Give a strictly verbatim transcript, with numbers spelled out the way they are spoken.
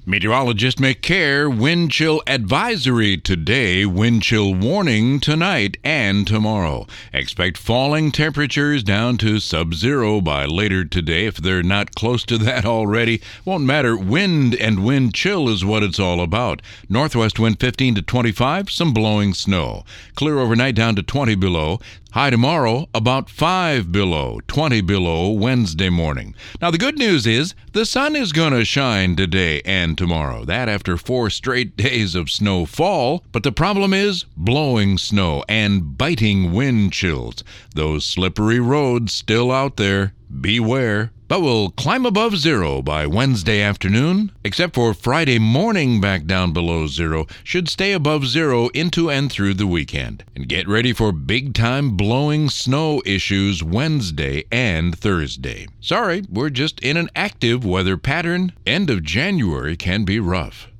Meteorologists make care. Wind chill advisory today, wind chill warning tonight and tomorrow. Expect falling temperatures down to sub-zero by later today. If they're not close to that already, won't matter. Wind and wind chill is what it's all about. Northwest wind fifteen to twenty-five, some blowing snow. Clear overnight down to twenty below. High tomorrow, about five below, twenty below Wednesday morning. Now, the good news is the sun is going to shine today and tomorrow. That after four straight days of snowfall. But the problem is blowing snow and biting wind chills. Those slippery roads still out there. Beware. But we'll climb above zero by Wednesday afternoon, except for Friday morning back down below zero. Should stay above zero into and through the weekend. And get ready for big-time blowing snow issues Wednesday and Thursday. Sorry, we're just in an active weather pattern. End of January can be rough.